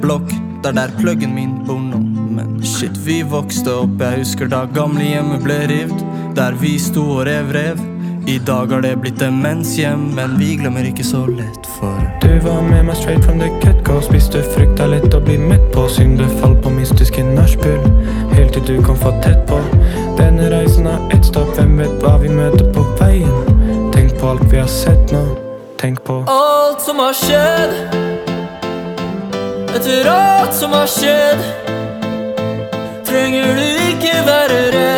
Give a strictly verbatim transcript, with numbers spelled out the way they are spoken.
blokk, der der pluggen min bor nå. Men shit, vi vokste opp, jeg husker da gamle hjemmet ble rivd, der vi sto og rev rev. I dag har det blitt demenshjem, men vi glemmer ikke så lett for Du var med meg straight from the get-go, spiste frukta litt og bli mett på. Syngde fall på mystiske nachspiel, helt til du kom for tett på. Denne reisen har ett stopp, hvem vet hva vi møter på veien. Tenk på alt vi har sett nå, tenk på alt som har skjedd, etter alt som har skjedd. Trenger du ikke være redd.